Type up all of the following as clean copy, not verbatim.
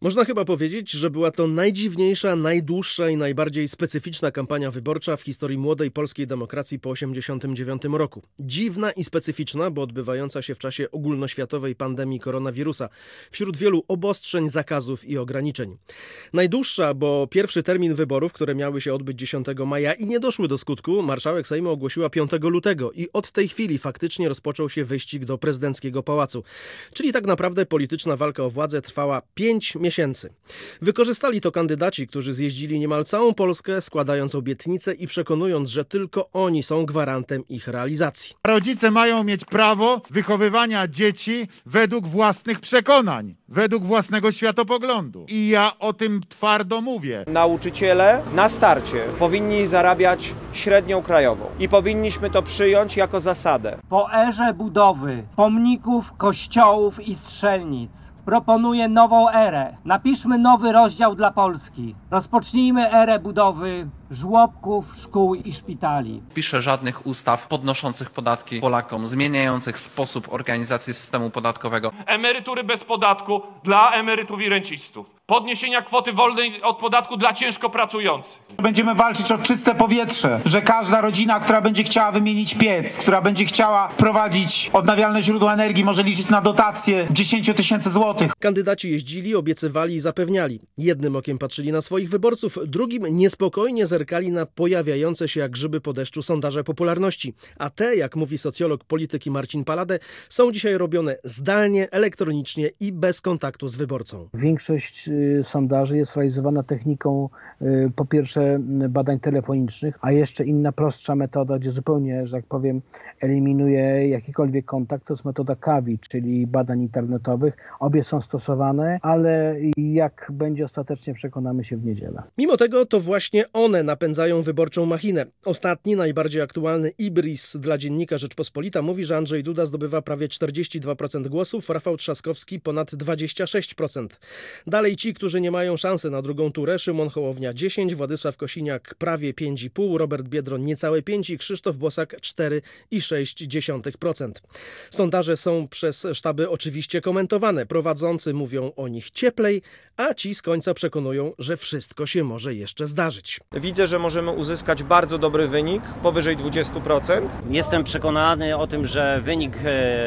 Można chyba powiedzieć, że była to najdziwniejsza, najdłuższa i najbardziej specyficzna kampania wyborcza w historii młodej polskiej demokracji po 1989 roku. Dziwna i specyficzna, bo odbywająca się w czasie ogólnoświatowej pandemii koronawirusa, wśród wielu obostrzeń, zakazów i ograniczeń. Najdłuższa, bo pierwszy termin wyborów, które miały się odbyć 10 maja i nie doszły do skutku, marszałek Sejmu ogłosiła 5 lutego i od tej chwili faktycznie rozpoczął się wyścig do prezydenckiego pałacu. Czyli tak naprawdę polityczna walka o władzę trwała 5 miesięcy. Wykorzystali to kandydaci, którzy zjeździli niemal całą Polskę, składając obietnice i przekonując, że tylko oni są gwarantem ich realizacji. Rodzice mają mieć prawo wychowywania dzieci według własnych przekonań, według własnego światopoglądu. I ja o tym twardo mówię. Nauczyciele na starcie powinni zarabiać średnią krajową i powinniśmy to przyjąć jako zasadę. Po erze budowy pomników, kościołów i strzelnic proponuję nową erę. Napiszmy nowy rozdział dla Polski. Rozpocznijmy erę budowy żłobków, szkół i szpitali. Pisze żadnych ustaw podnoszących podatki Polakom, zmieniających sposób organizacji systemu podatkowego. Emerytury bez podatku dla emerytów i rencistów. Podniesienia kwoty wolnej od podatku dla ciężko pracujących. Będziemy walczyć o czyste powietrze, że każda rodzina, która będzie chciała wymienić piec, która będzie chciała wprowadzić odnawialne źródła energii, może liczyć na dotację 10 000 złotych. Kandydaci jeździli, obiecywali i zapewniali. Jednym okiem patrzyli na swoich wyborców, drugim niespokojnie zerkali na pojawiające się jak grzyby po deszczu sondaże popularności. A te, jak mówi socjolog polityki Marcin Paladę, są dzisiaj robione zdalnie, elektronicznie i bez kontaktu z wyborcą. Większość sondaży jest realizowana techniką po pierwsze badań telefonicznych, a jeszcze inna prostsza metoda, gdzie zupełnie, że tak powiem, eliminuje jakikolwiek kontakt, to jest metoda CAVI, czyli badań internetowych. Obie są stosowane, ale jak będzie ostatecznie, przekonamy się w niedzielę. Mimo tego to właśnie one napędzają wyborczą machinę. Ostatni, najbardziej aktualny IBRIS dla dziennika Rzeczpospolita mówi, że Andrzej Duda zdobywa prawie 42% głosów, Rafał Trzaskowski ponad 26%. Dalej ci, którzy nie mają szansy na drugą turę: Szymon Hołownia 10%, Władysław Kosiniak prawie 5,5%, Robert Biedroń niecałe 5% i Krzysztof Bosak 4,6%. Sondaże są przez sztaby oczywiście komentowane. Prowadzący mówią o nich cieplej, a ci z końca przekonują, że wszystko się może jeszcze zdarzyć. Widzę, że możemy uzyskać bardzo dobry wynik, powyżej 20%. Jestem przekonany o tym, że wynik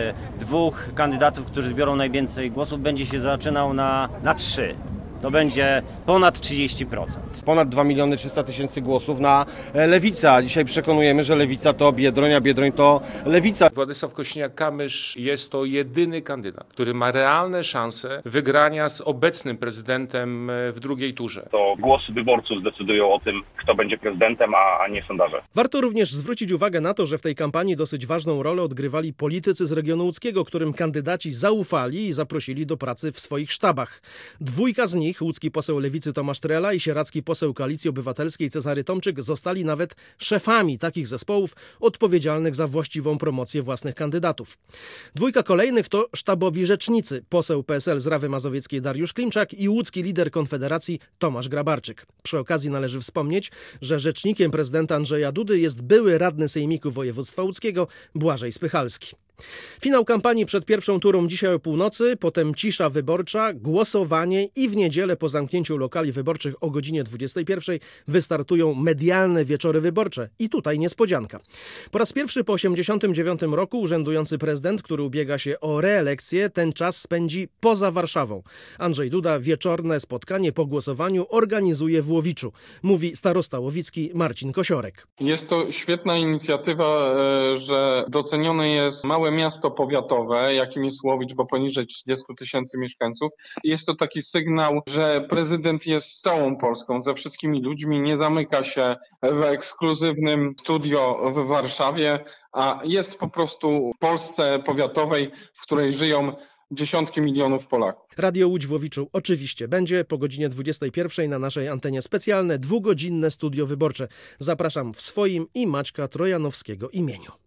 dwóch kandydatów, którzy zbiorą najwięcej głosów, będzie się zaczynał na 3. To będzie ponad 30%. Ponad 2 300 000 głosów na Lewicę. A dzisiaj przekonujemy, że Lewica to Biedroń, a Biedroń to Lewica. Władysław Kosiniak-Kamysz jest to jedyny kandydat, który ma realne szanse wygrania z obecnym prezydentem w drugiej turze. To głosy wyborców zdecydują o tym, kto będzie prezydentem, a nie sondaże. Warto również zwrócić uwagę na to, że w tej kampanii dosyć ważną rolę odgrywali politycy z regionu łódzkiego, którym kandydaci zaufali i zaprosili do pracy w swoich sztabach. Dwójka z nich, łódzki poseł Lewicy Tomasz Trela i sieradzki poseł Koalicji Obywatelskiej Cezary Tomczyk, zostali nawet szefami takich zespołów odpowiedzialnych za właściwą promocję własnych kandydatów. Dwójka kolejnych to sztabowi rzecznicy: poseł PSL z Rawy Mazowieckiej Dariusz Klimczak i łódzki lider Konfederacji Tomasz Grabarczyk. Przy okazji należy wspomnieć, że rzecznikiem prezydenta Andrzeja Dudy jest były radny sejmiku województwa łódzkiego Błażej Spychalski. Finał kampanii przed pierwszą turą dzisiaj o północy, potem cisza wyborcza, głosowanie i w niedzielę po zamknięciu lokali wyborczych o godzinie 21 wystartują medialne wieczory wyborcze. I tutaj niespodzianka. Po raz pierwszy po 1989 roku urzędujący prezydent, który ubiega się o reelekcję, ten czas spędzi poza Warszawą. Andrzej Duda wieczorne spotkanie po głosowaniu organizuje w Łowiczu, mówi starosta łowicki Marcin Kosiorek. Jest to świetna inicjatywa, że docenione jest małe miasto powiatowe, jakim jest Łowicz, bo poniżej 30 000 mieszkańców. Jest to taki sygnał, że prezydent jest z całą Polską, ze wszystkimi ludźmi, nie zamyka się w ekskluzywnym studio w Warszawie, a jest po prostu w Polsce powiatowej, w której żyją dziesiątki milionów Polaków. Radio Łódź w Łowiczu oczywiście będzie po godzinie 21 na naszej antenie specjalne 2-godzinne studio wyborcze. Zapraszam w swoim i Maćka Trojanowskiego imieniu.